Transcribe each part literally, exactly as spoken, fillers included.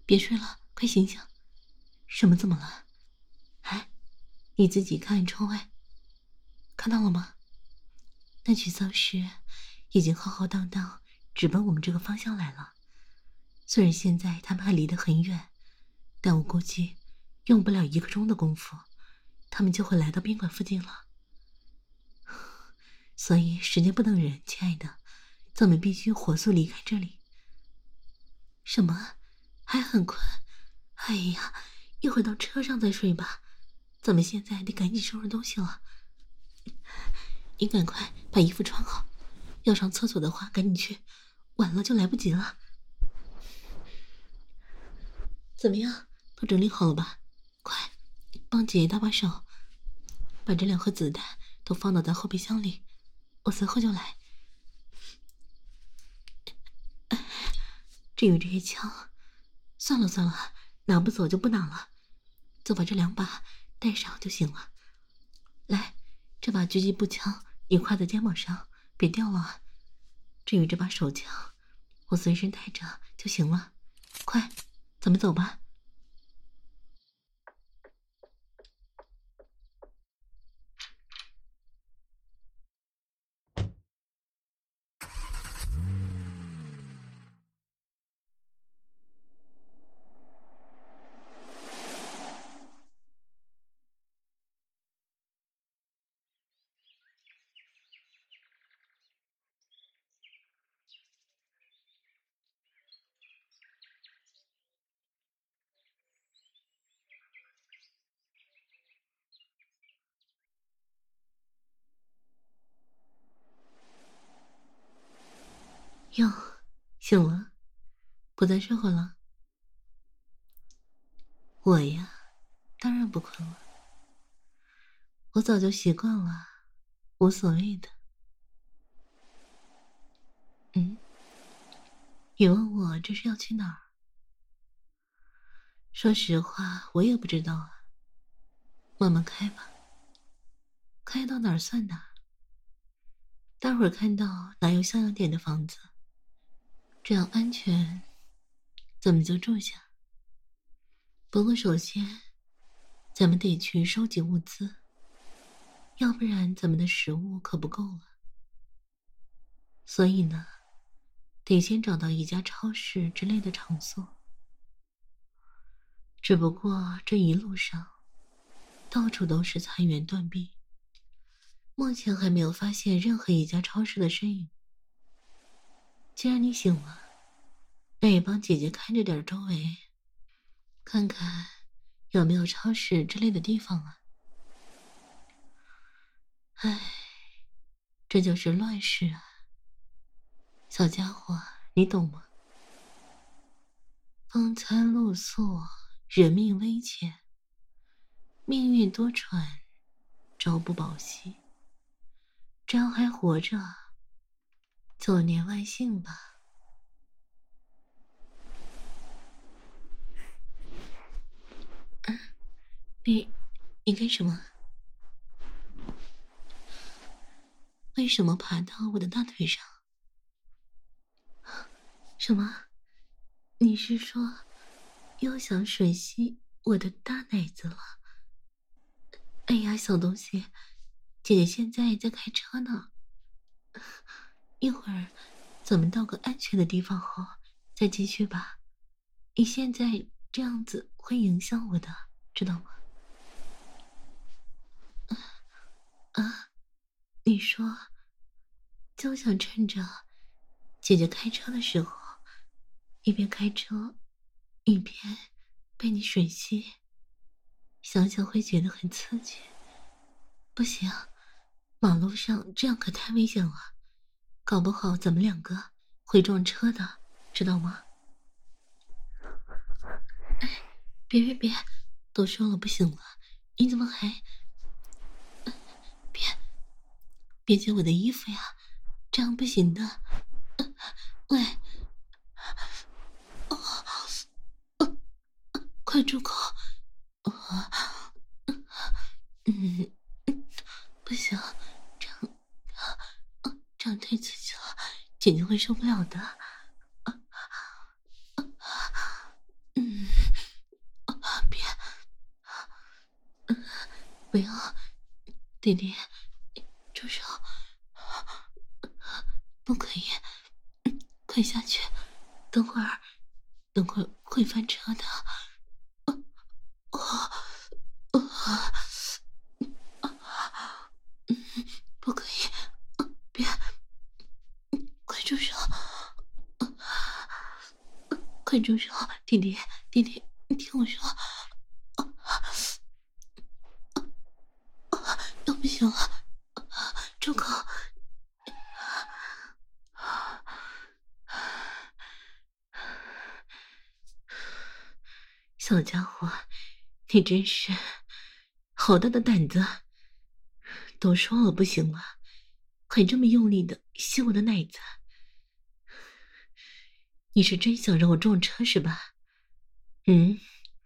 别睡了，快醒醒！什么怎么了？哎，你自己看窗外，看到了吗？那群丧尸已经浩浩荡荡直奔我们这个方向来了。虽然现在他们还离得很远，但我估计用不了一个钟的功夫，他们就会来到宾馆附近了。所以时间不等人，亲爱的，咱们必须火速离开这里。什么？还很困？哎呀，一会儿到车上再睡吧。咱们现在得赶紧收拾东西了。你赶快把衣服穿好，要上厕所的话赶紧去，晚了就来不及了。怎么样，都整理好了吧？快，帮姐姐搭把手，把这两盒子弹都放到咱后备箱里，我随后就来。至于这些枪，算了算了，拿不走就不拿了，就把这两把带上就行了。来，这把狙击步枪你挎在肩膀上，别掉了啊。至于这把手枪，我随身带着就行了。快，咱们走吧。哟，醒了，不再睡会了？我呀，当然不困了，我早就习惯了，无所谓的。嗯，你问我这是要去哪儿？说实话，我也不知道啊。慢慢开吧，开到哪儿算哪儿。待会儿看到哪有像样点的房子，这样安全，咱们就住下。不过首先，咱们得去收集物资，要不然咱们的食物可不够了。所以呢，得先找到一家超市之类的场所。只不过这一路上，到处都是残垣断壁，目前还没有发现任何一家超市的身影。既然你醒了，那也帮姐姐看着点周围，看看有没有超市之类的地方啊。唉，这就是乱世啊，小家伙，你懂吗？风餐露宿，人命危险，命运多舛，朝不保夕。只要还活着，久年万幸吧。嗯，你，你干什么？为什么爬到我的大腿上？什么？你是说又想吮吸我的大奶子了？哎呀，小东西，姐姐现在在开车呢，一会儿咱们到个安全的地方后再继续吧。你现在这样子会影响我的，知道吗？啊，你说就想趁着姐姐开车的时候，一边开车一边被你吮吸，想想会觉得很刺激。不行，马路上这样可太危险了，搞不好咱们两个会撞车的，知道吗？哎，别别别，都说了不行了，你怎么还……别别解我的衣服呀，这样不行的。喂，哦，快住口！嗯，不行，这样，这样太刺激了，姐姐会受不了的。嗯， 弟弟，住手！不可以，快下去！等会儿，等会儿会翻车的。我，我，不可以！别，快住手！快住手！弟弟，弟弟，你听我说，要不行了，住口！小家伙，你真是好大的胆子！都说了不行了，还这么用力的吸我的奶子，你是真想让我撞车是吧？嗯，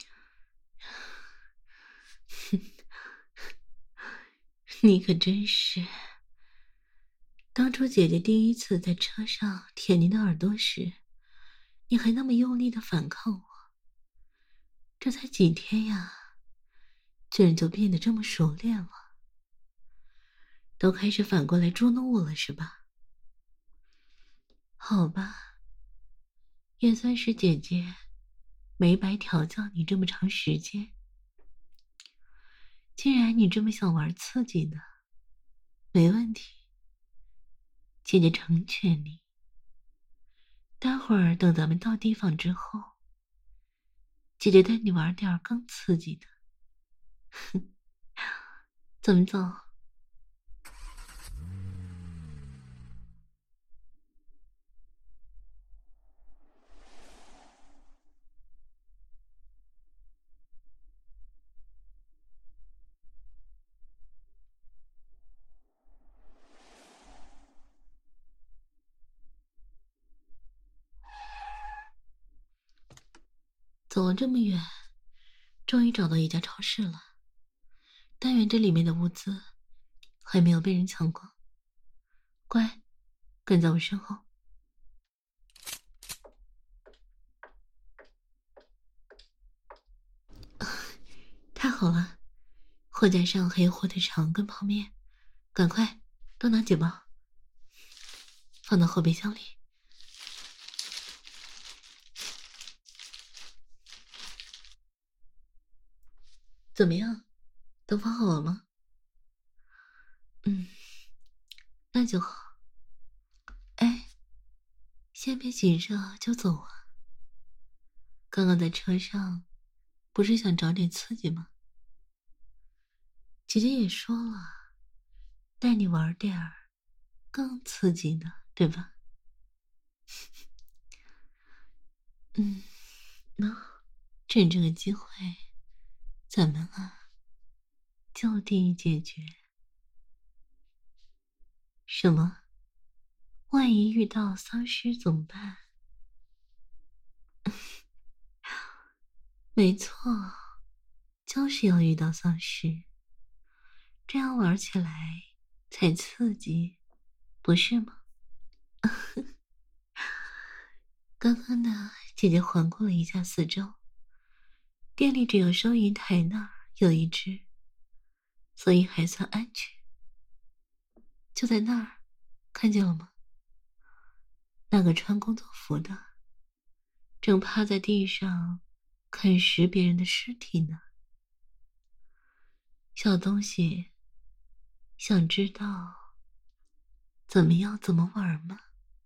你可真是。当初姐姐第一次在车上舔你的耳朵时，你还那么用力的反抗我，这才几天呀，居然就变得这么熟练了，都开始反过来捉弄我了是吧？好吧，也算是姐姐没白调教你这么长时间。既然你这么想玩刺激的，没问题，姐姐成全你。待会儿等咱们到地方之后，姐姐带你玩点更刺激的。哼，怎么走？走了这么远，终于找到一家超市了。但愿这里面的物资还没有被人抢光。乖，跟在我身后。太好了，货架上还有火腿肠跟泡面，赶快多拿几包，放到后备箱里。怎么样，都放好了吗？嗯，那就好。哎，先别急着就走啊。刚刚在车上，不是想找点刺激吗？姐姐也说了，带你玩点儿更刺激的，对吧？嗯，那趁这个机会，咱们啊，就地解决。什么？万一遇到丧尸怎么办？没错，就是要遇到丧尸，这样玩起来才刺激，不是吗？刚刚呢，姐姐环顾了一下四周，店里只有收银台那儿有一只，所以还算安全。就在那儿，看见了吗？那个穿工作服的，正趴在地上啃食别人的尸体呢。小东西，想知道怎么样怎么玩吗？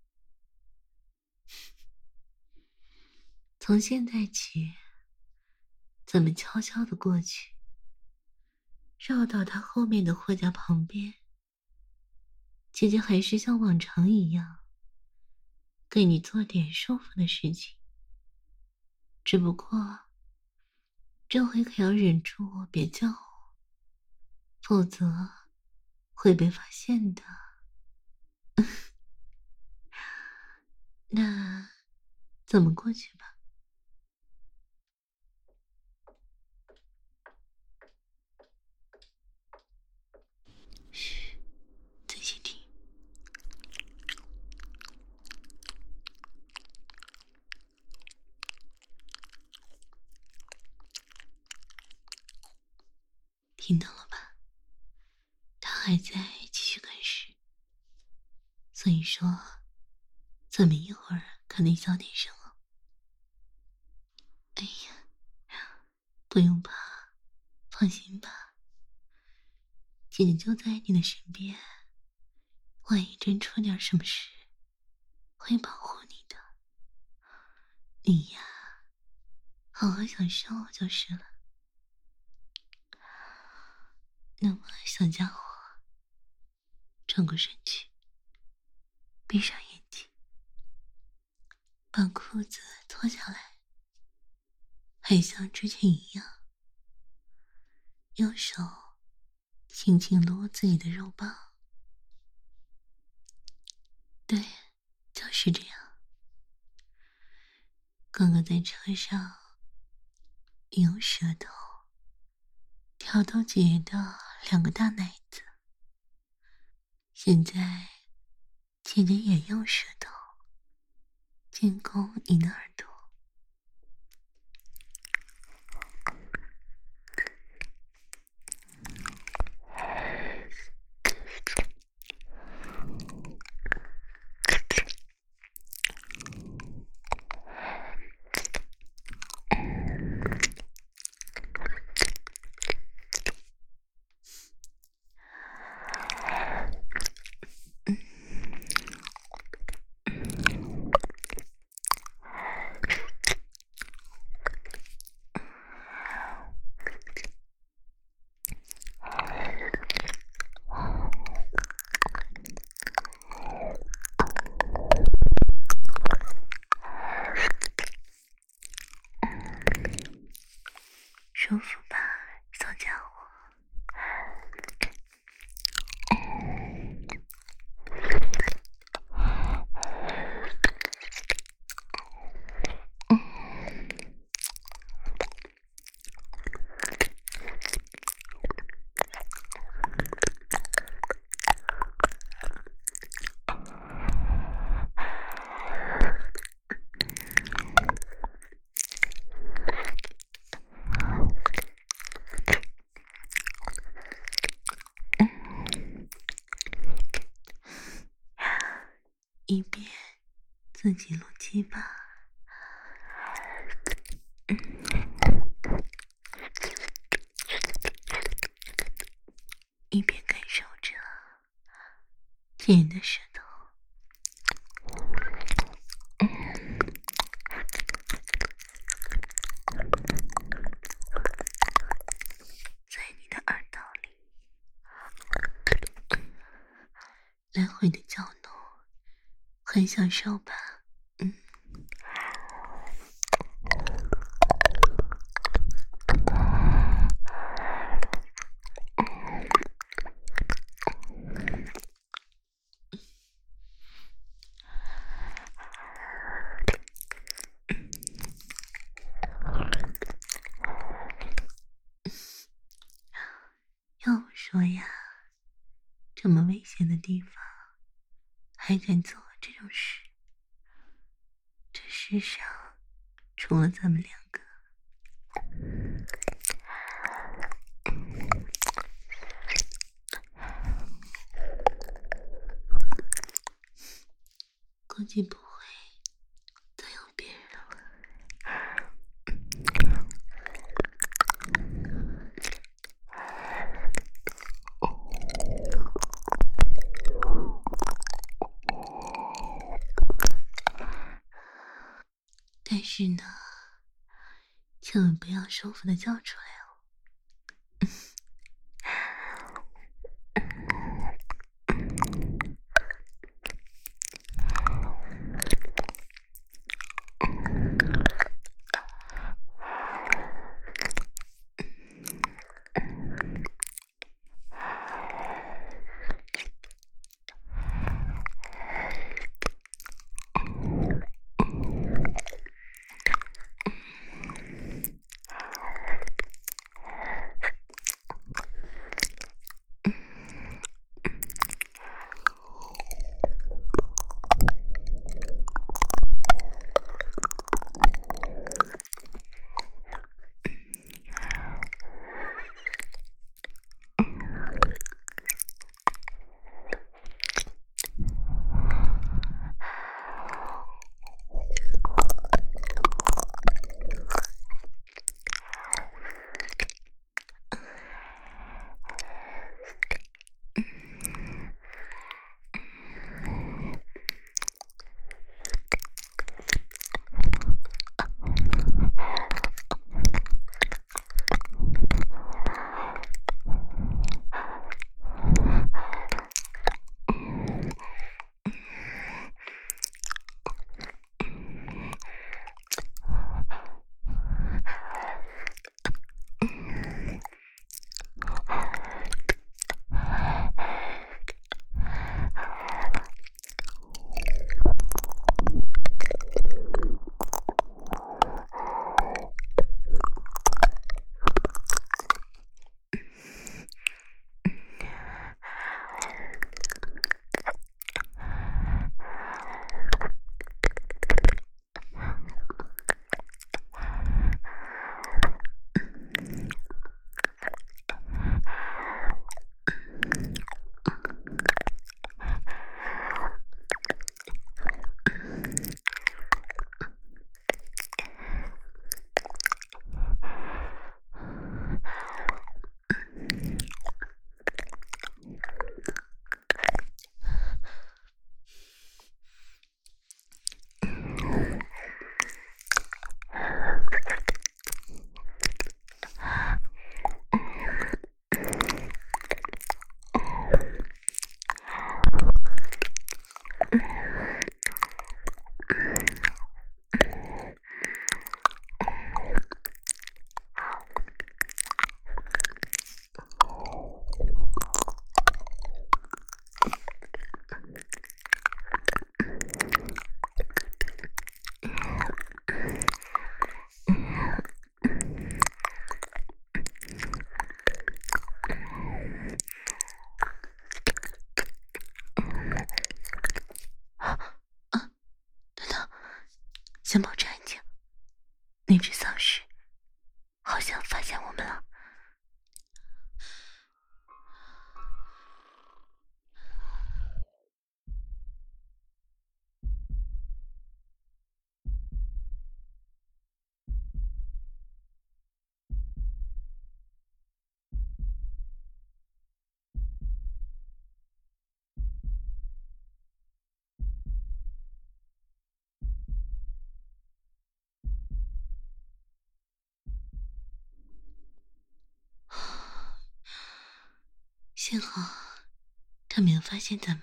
从现在起，咱们悄悄的过去，绕到他后面的货架旁边。姐姐还是像往常一样，给你做点舒服的事情。只不过，这回可要忍住别叫我，否则会被发现的。那，咱们过去吧。嘘，仔细听。听到了吧？他还在继续看书，所以说咱们一会儿可得小点声哦。哎呀，不用怕，放心吧，姐姐就在你的身边，万一真出点什么事，会保护你的。你呀，好好享受就是了。那么，小家伙，转过身去，闭上眼睛，把裤子脱下来，还像之前一样，用手轻轻撸自己的肉棒。对，就是这样。刚刚在车上，用舌头挑逗姐的两个大奶子，现在姐姐也用舌头进攻你的耳朵。舒服吧，小家伙？一边自己撸鸡巴，一边感受着姐的舌头在你的耳道里来回的搅弄，很享受吧？嗯。要不说呀，这么危险的地方还敢做这种事，这世上除了咱们两个，估计不会再有别人了。但是呢，千万不要舒服的叫出来哦。 先保持安静，那只丧尸好像发现我们了。幸好他没有发现咱们。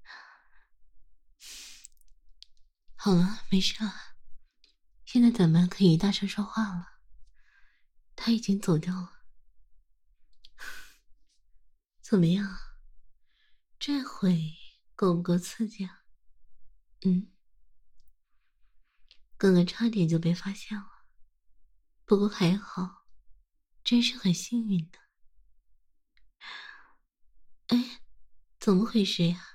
好了，没事了，现在咱们可以大声说话了。他已经走掉了。怎么样？这回够不够刺激啊？嗯，刚刚差点就被发现了，不过还好，真是很幸运的。哎，怎么回事呀？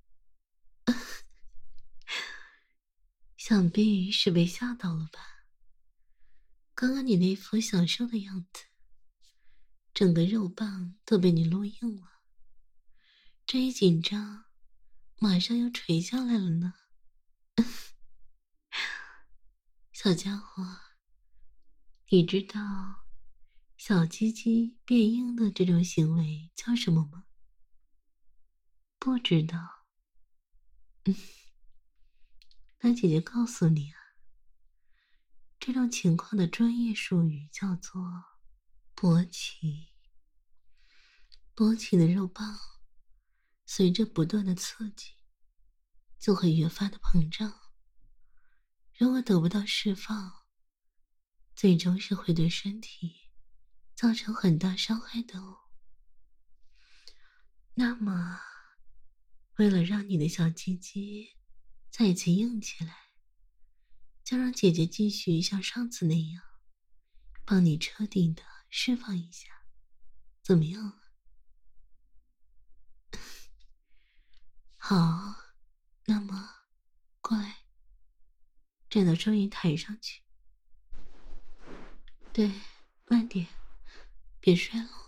想必是被吓到了吧？刚刚你那副享受的样子，整个肉棒都被你录硬了，这一紧张，马上要垂下来了呢。小家伙，你知道小鸡鸡变硬的这种行为叫什么吗？不知道。嗯，那姐姐告诉你啊，这种情况的专业术语叫做勃起。勃起的肉棒随着不断的刺激就会越发的膨胀，如果得不到释放，最终是会对身体造成很大伤害的哦。那么为了让你的小鸡鸡再次硬起来，就让姐姐继续像上次那样帮你彻底的释放一下，怎么样？好，那么过来，站到收银台上去。对，慢点，别摔了。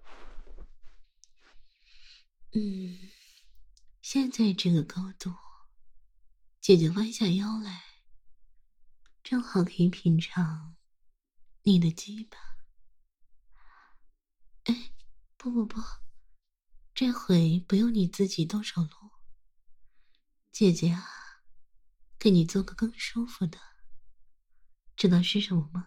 嗯，现在这个高度，姐姐弯下腰来，正好可以品尝你的鸡巴。哎，不不不，这回不用你自己动手录，姐姐啊，给你做个更舒服的，知道是什么吗？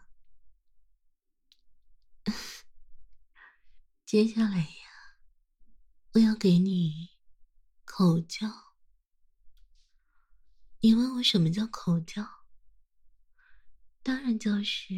接下来呀，我要给你口交。你问我什么叫口交？当然就是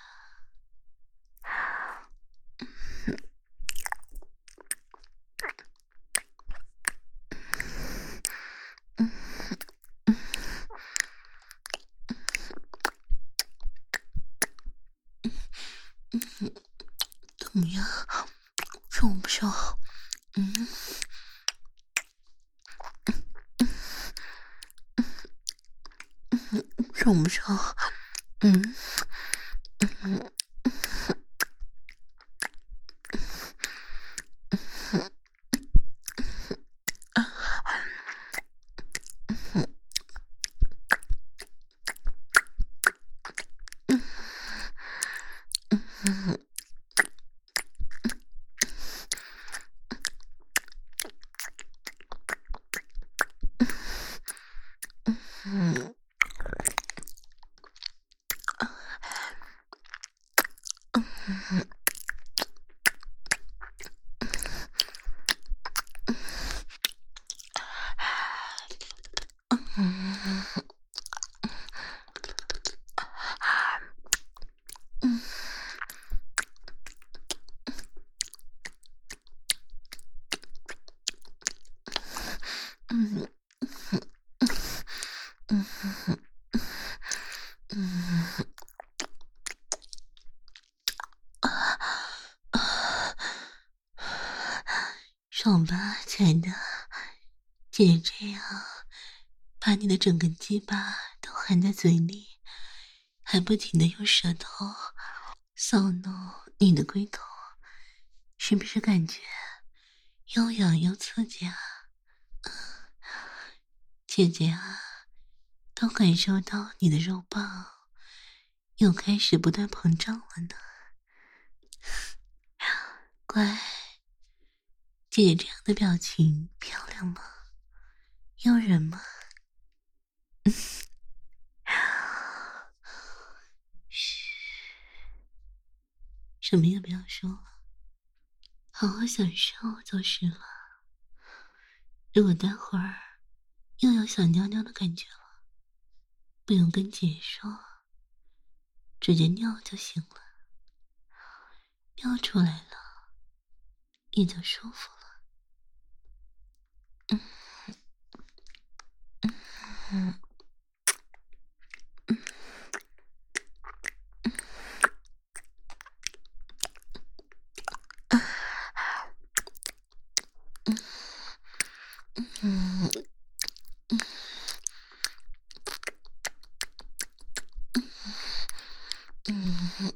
怎么样，爽不爽？嗯，爽不爽？嗯嗯嗯嗯。嗯嗯嗯，爽吧，亲爱的，姐姐这样把你的整个鸡巴都含在嘴里， 还不停的用舌头搔弄你的龟头，是不是感觉又痒又刺激啊？姐姐啊，都感受到你的肉棒又开始不断膨胀了呢。乖，姐姐这样的表情漂亮吗？诱人吗？嘘，什么也不要说了，好好享受就是了。如果待会儿又有想尿尿的感觉了，不用跟姐说，直接尿就行了。尿出来了，你就舒服了。嗯嗯嗯嗯嗯嗯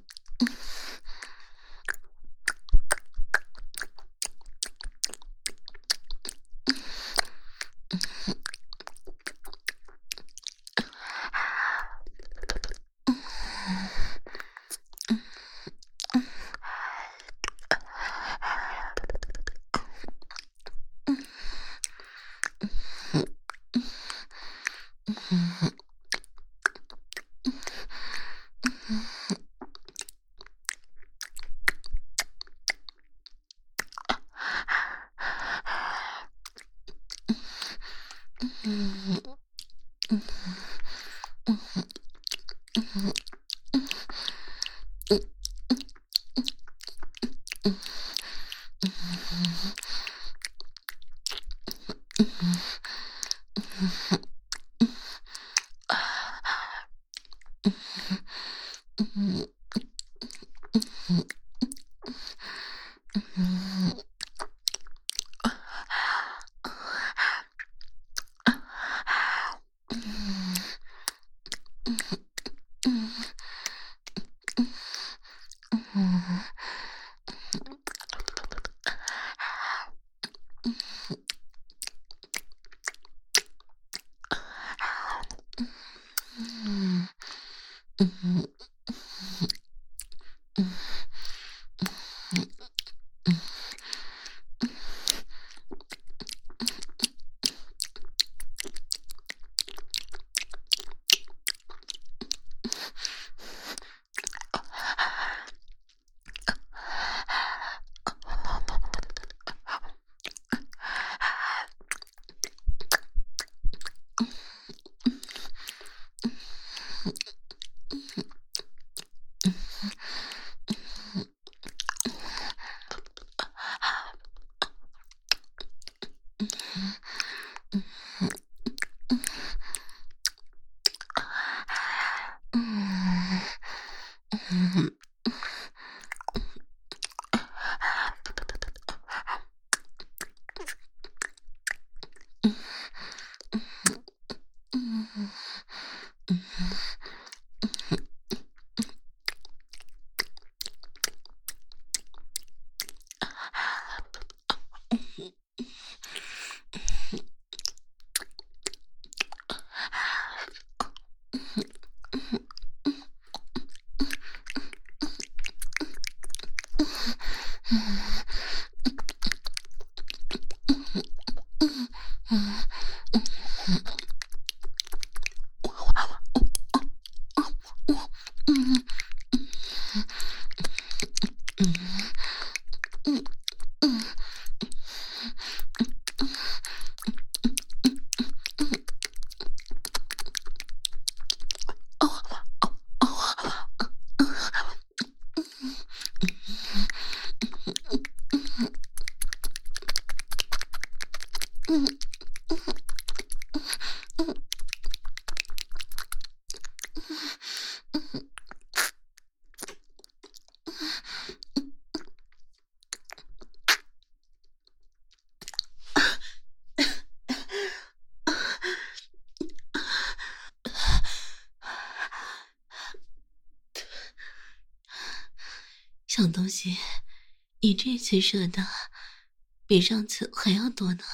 小东西，你这次射的比上次还要多呢。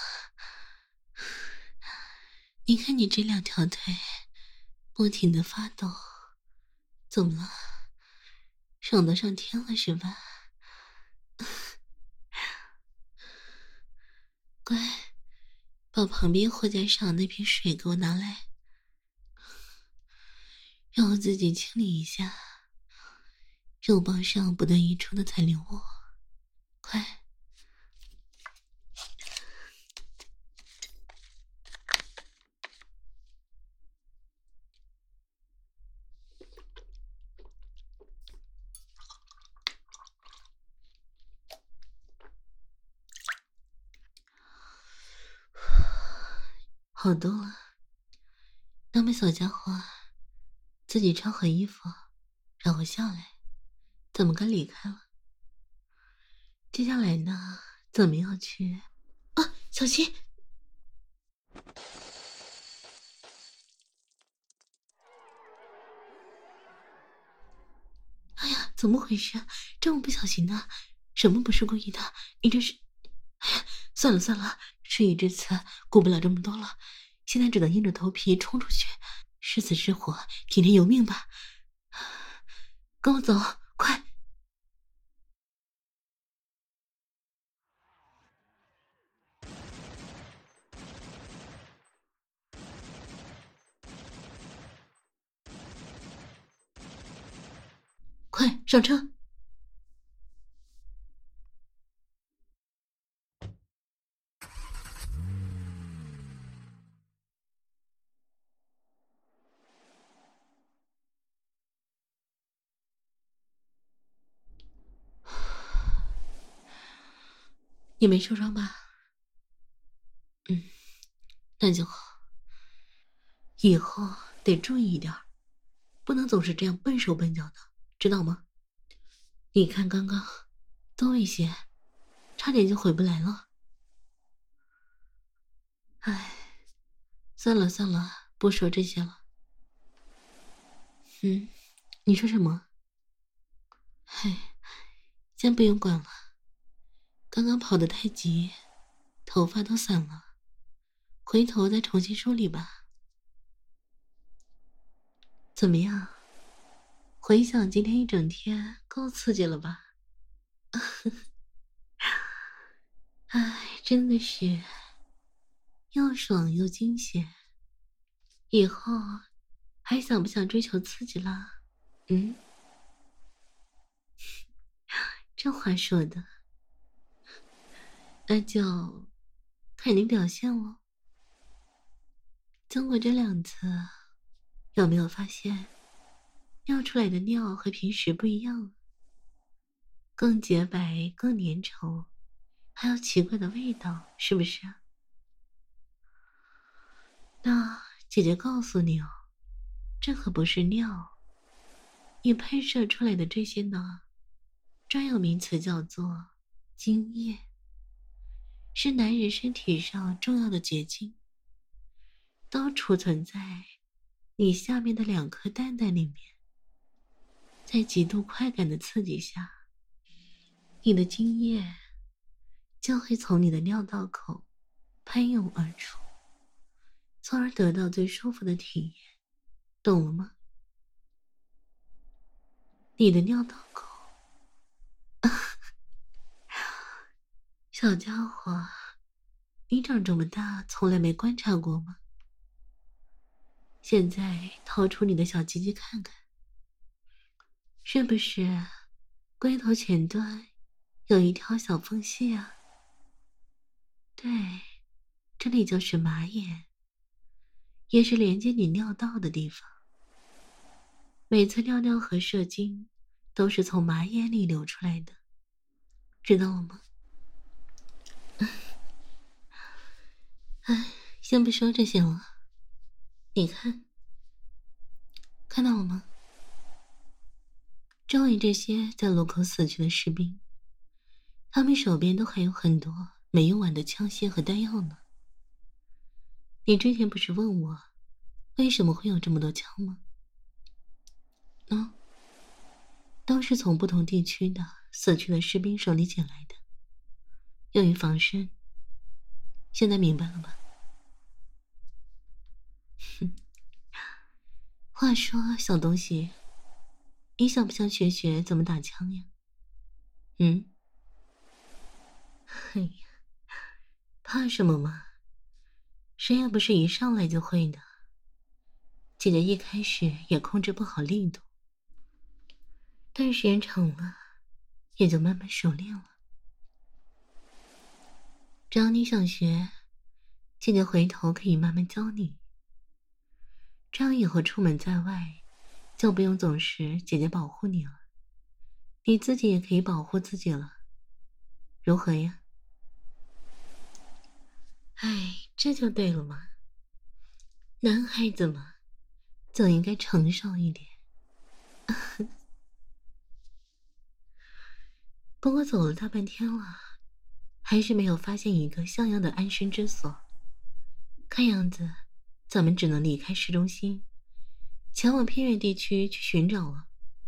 你看你这两条腿不停的发抖，怎么了？爽得上天了是吧？乖，把旁边货架上那瓶水给我拿来，让我自己清理一下肉棒上不断溢出的残留物。快！好多了，那么小家伙，自己穿好衣服，让我下来，怎么该离开了？接下来呢，怎么要去？啊，小心！哎呀，怎么回事？这么不小心的，什么不是故意的？你这是……哎呀，算了算了，事已至此，顾不了这么多了，现在只能硬着头皮冲出去，是死是活，听天由命吧。跟我走，快！快上车！你没受伤吧？嗯，那就好。以后得注意一点，不能总是这样笨手笨脚的，知道吗？你看刚刚多危险，差点就回不来了。唉，算了算了，不说这些了。嗯，你说什么？唉，先不用管了。刚刚跑得太急，头发都散了，回头再重新梳理吧。怎么样？回想今天一整天，够刺激了吧？唉，真的是又爽又惊险。以后还想不想追求刺激啦？嗯，这话说的，那就看你表现喽。经过这两次，有没有发现尿出来的尿和平时不一样了？更洁白，更粘稠，还有奇怪的味道，是不是？那姐姐告诉你哦，这可不是尿，你喷射出来的这些呢，专有名词叫做精液，是男人身体上重要的结晶，都储存在你下面的两颗蛋蛋里面。在极度快感的刺激下，你的精液就会从你的尿道口喷涌而出，从而得到最舒服的体验，懂了吗？你的尿道口，小家伙，你长这么大从来没观察过吗？现在掏出你的小鸡鸡看看，是不是龟头前端有一条小缝隙啊？对，这里就是马眼，也是连接你尿道的地方。每次尿尿和射精都是从马眼里流出来的，知道了吗？哎，先不说这些了，你看，看到了吗？周围这些在路口死去的士兵，他们手边都还有很多没用完的枪械和弹药呢。你之前不是问我，为什么会有这么多枪吗？嗯，都是从不同地区的死去的士兵手里捡来的，用于防身。现在明白了吧？哼。话说，小东西，你想不想学学怎么打枪呀？嗯？哎呀，怕什么嘛？谁也不是一上来就会的。姐姐一开始也控制不好力度，但时间长了，也就慢慢熟练了。只要你想学，姐姐回头可以慢慢教你。这样以后出门在外，就不用总是姐姐保护你了，你自己也可以保护自己了。如何呀？哎，这就对了嘛。男孩子嘛，就应该成熟一点。不过走了大半天了，还是没有发现一个像样的安身之所。看样子，咱们只能离开市中心，前往偏远地区去寻找了。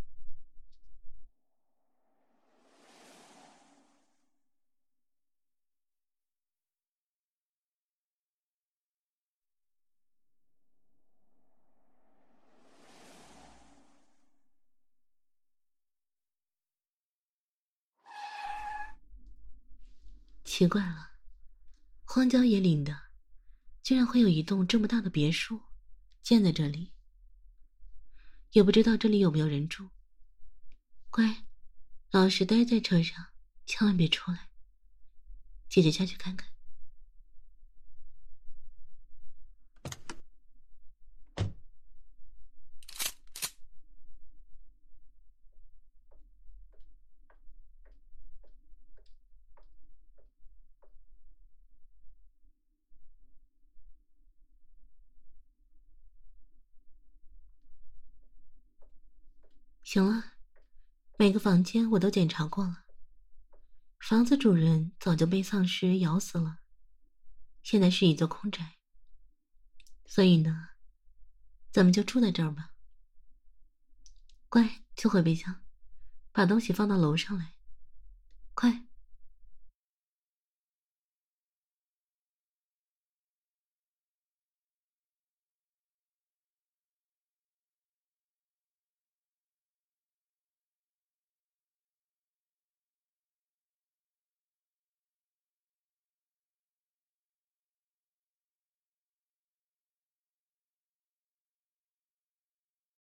奇怪了，荒郊野岭的，居然会有一栋这么大的别墅建在这里，也不知道这里有没有人住。乖，老实待在车上，千万别出来。姐姐下去看看。行了，每个房间我都检查过了，房子主人早就被丧尸咬死了，现在是一座空宅。所以呢，咱们就住在这儿吧。乖，去回备箱，把东西放到楼上来，快。